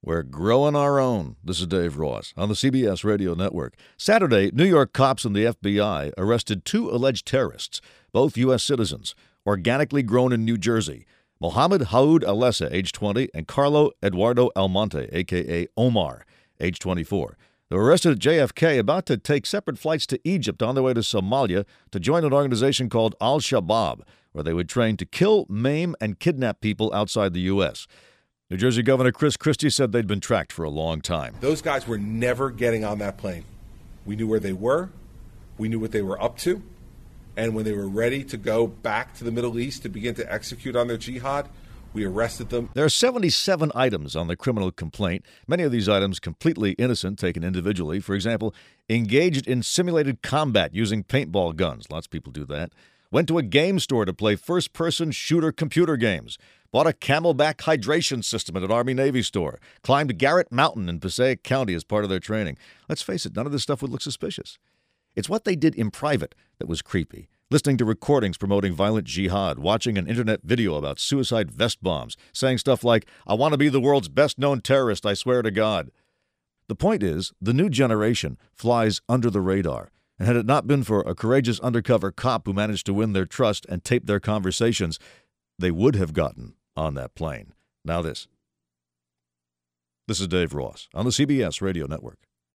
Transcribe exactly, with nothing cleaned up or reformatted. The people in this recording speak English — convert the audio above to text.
We're growing our own. This is Dave Ross on the C B S Radio Network. Saturday, New York cops and the F B I arrested two alleged terrorists, both U S citizens, organically grown in New Jersey. Mohammed Haoud Alessa, age twenty, and Carlo Eduardo Almonte, a k a. Omar, age twenty-four. They were arrested at J F K, about to take separate flights to Egypt on their way to Somalia to join an organization called Al-Shabaab, where they would train to kill, maim, and kidnap people outside the U S New Jersey Governor Chris Christie said they'd been tracked for a long time. Those guys were never getting on that plane. We knew where they were. We knew what they were up to. And when they were ready to go back to the Middle East to begin to execute on their jihad, we arrested them. There are seventy-seven items on the criminal complaint, many of these items completely innocent, taken individually. For example, engaged in simulated combat using paintball guns. Lots of people do that. Went to a game store to play first-person shooter computer games. Bought a Camelback hydration system at an Army-Navy store. Climbed Garrett Mountain in Passaic County as part of their training. Let's face it, none of this stuff would look suspicious. It's what they did in private that was creepy. Listening to recordings promoting violent jihad, watching an internet video about suicide vest bombs, saying stuff like, "I want to be the world's best-known terrorist, I swear to God." The point is, the new generation flies under the radar. And had it not been for a courageous undercover cop who managed to win their trust and tape their conversations, they would have gotten on that plane. Now this. This is Dave Ross on the C B S Radio Network.